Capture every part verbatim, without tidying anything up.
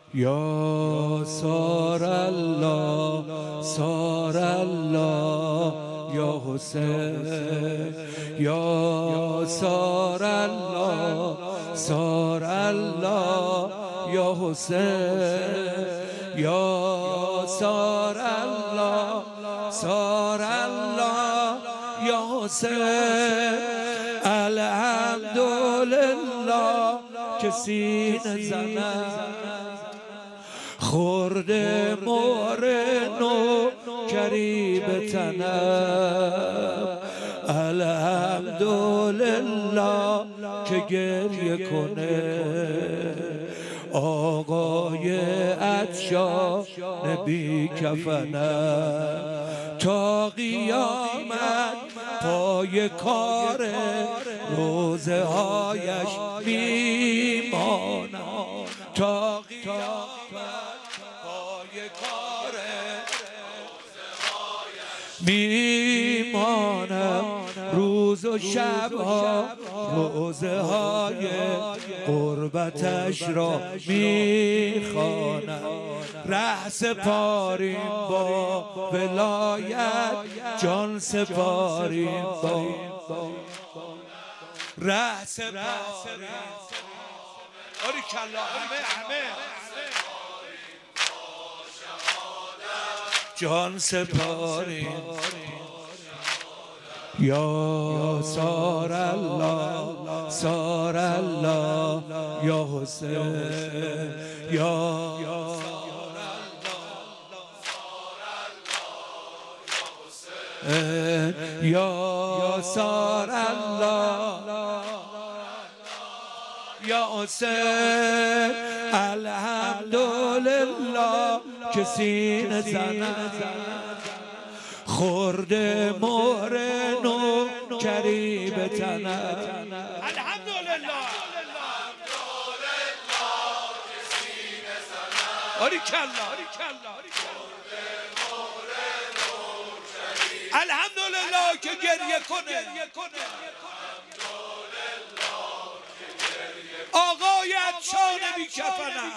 یا سار الله سار الله یا حسین یا سار الله سار الله یا حسین یا سار الله سار الله یا حسین الحمدلله که سینه زنم خورده مهر نو کریب تنم الحمدلله که گریه کنه آقای عطشان بی کفنم تا قیامت پای کار روزه هایش میمانم تا قیامت پای کار روزه هایش میمانم روز و شبها روزه های قربتش را میخوانم ره سپاریم با ولایت جان سپاریم با ره سپاریم آری کلا همه همه جان سپاریم یا سار الله سار الله یا حسین یا یا سار الله یا حسین الحمدلله که سینه زنم خورده مهر نو کریب تنم الحمدلله که سینه زنم آری کلا الحمدلله که گریه کنه آقای عطشان بی کفنم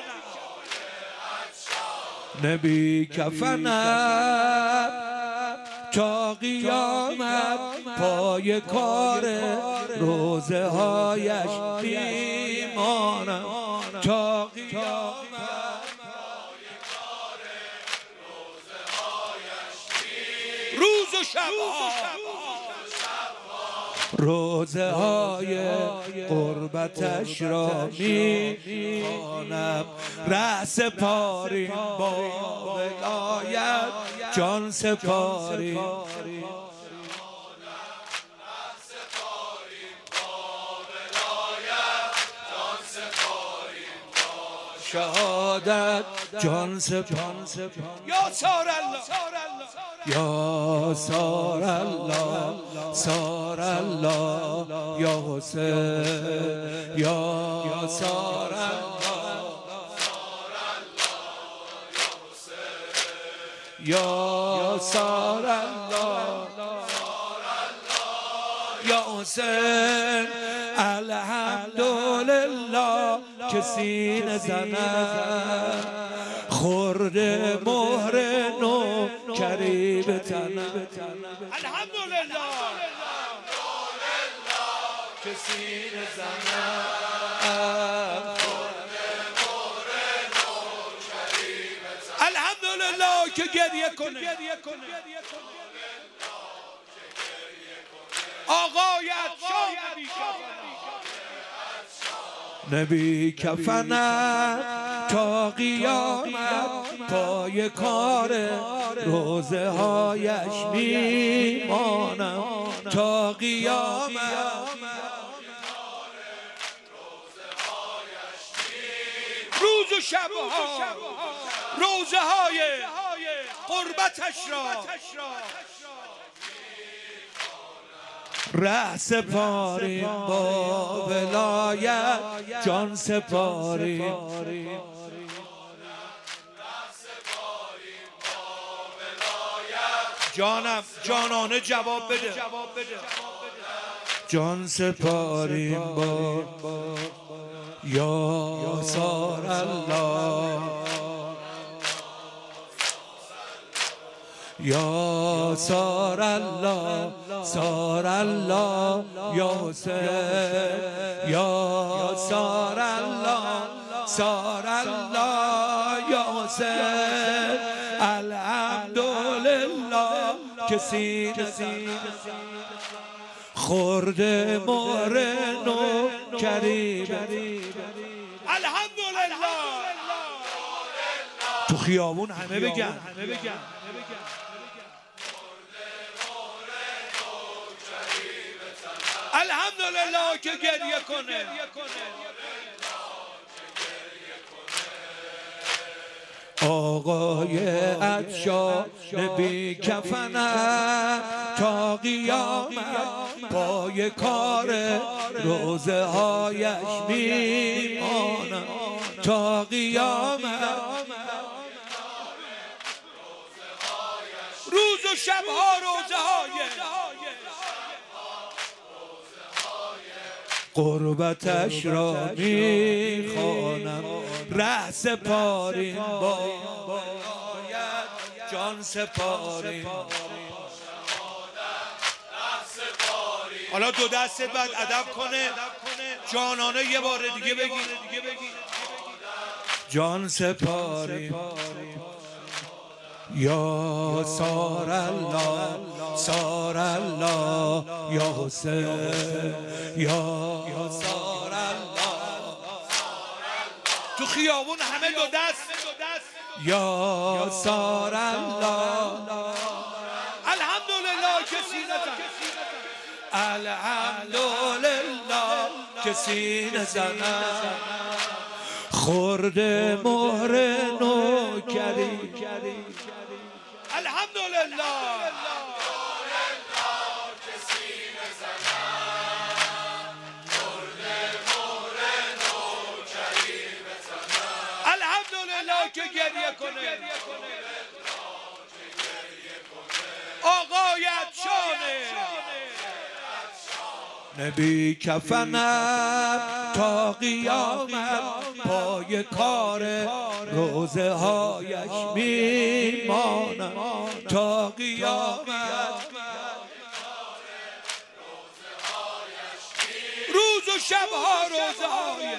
نبی کفنم تا قیامت پای کار روزه هایش میمانم تا قیامت پای کار روزه هایش میمانم روز و شبها روزه های قربتش را میخوانم ره سپاریم با ولایت جان سپاریم شهادت جان سپاریم یا سار الله یا سار الله سار الله یا حسین یا سار الله یا سار الله یا حسین الحمدلله که سینه زنم خورده مهر نو کریب تنم الحمدلله که سینه زنم خورده مهر نو کریب تنم الحمدلله که گریه کنه آقای عطشان بی کفنم نبی کفنم تا قیامت پای کار روزه هایش میمانم تا قیامت روز و شبها روزه های قربتش را ره سپاریم با ولایت جان سپاریم جانم جانانه جواب بده جان سپاریم با یا سار الله یا سار الله سار الله یا حسین یا سار الله سار الله یا حسین الحمدلله که سینه خورده مهر نو کریم الحمدلله تو خیابون همه بگن الحمدلله که گریه کنه آقای عطشان بی کفنم تا قیامت پای کار روزه هایش میمانم تا قیامت روز و شبها روزه های قربتش را میخوانم ره سپاریم با ولایت جان سپاریم حالا دو دستت بعد ادب کنه جانانه یه بار دیگه بگی جان سپاریم یا سار الله سار الله یا حسین یا سار الله تو خیابون همه دو دست یا سار الله الحمدلله کسی نزن الحمدلله کسی نزن خورده مهر نو کریم الحمدلله الحمدلله که گریه کنه آقای عطشانه نبی کفنم تا قیامت پای کار روزه هایش میمانم تا قیامت روز و شبها روزه های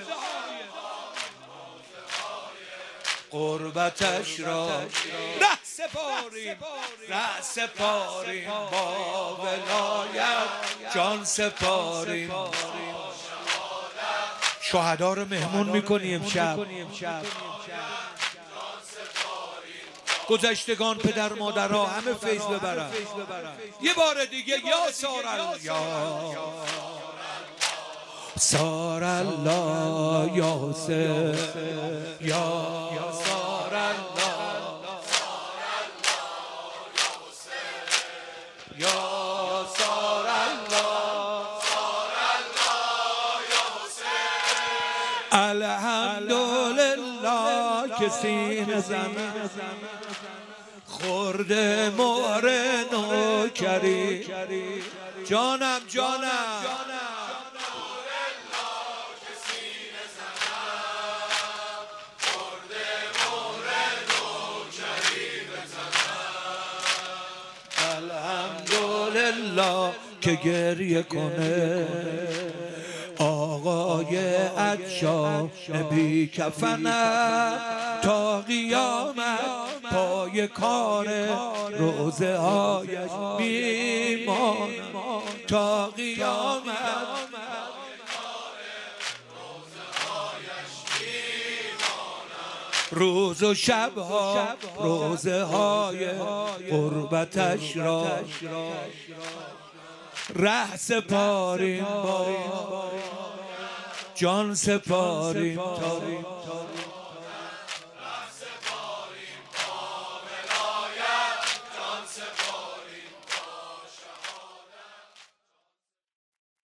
قربتش را ره سپاریم ره سپاریم با ولایت جان سپاریم شهدا رو مهمون میکنیم امشب گذشتگان پدر مادرها همه فیض ببرن یه بار دیگه یا سار الله سار الله یا حسین یا سار الله یا سار الله الحمدلله کسی نزن خورده مهر نو کریم جانم جانم الحمدلله که گریه کنه آقای عطشان بی کفنم تا قیامت پای کار روزه هایش میمانم تا قیامت روز و شبها روزه های قربتش را ره سپاریم با جان سپاریم تا